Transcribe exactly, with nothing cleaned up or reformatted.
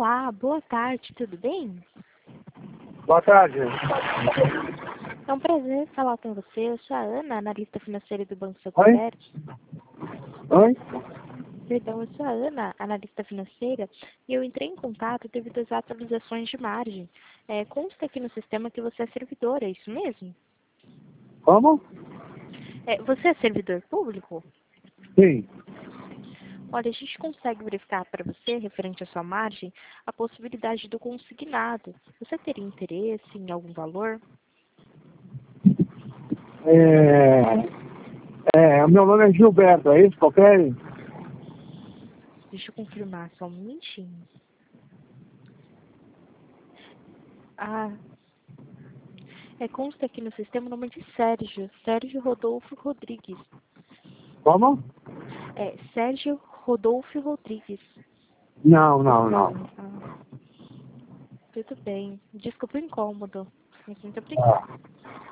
Olá, boa tarde, tudo bem? Boa tarde. É um prazer falar com você. Eu sou a Ana, analista financeira do Banco Oi? Santander. Oi? Perdão, eu sou a Ana, analista financeira, e eu entrei em contato devido às atualizações de margem. É, consta aqui no sistema que você é servidor, é isso mesmo? Como? É, você é servidor público? Sim. Olha, a gente consegue verificar para você, referente à sua margem, a possibilidade do consignado. Você teria interesse em algum valor? É, é, o meu nome é Gilberto, é isso? Qualquer? Deixa eu confirmar só um minutinho. Ah, é, consta aqui no sistema o nome de Sérgio, Sérgio Rodolfo Rodrigues. Como? É, Sérgio Rodolfo Rodrigues. Não, não, não. Ah, tudo bem. Desculpa o incômodo. Mas muito obrigada. Ah.